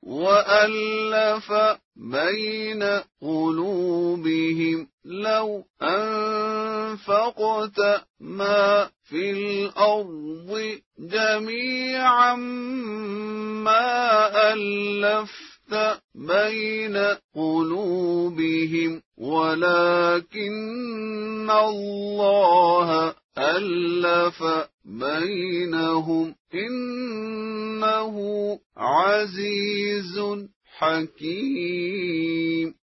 وألف بين قلوبهم لو أنفقت ما في الأرض جميعا ما ألفت بين قلوبهم ولكن الله ألف بينهم إنه عزيز حكيم.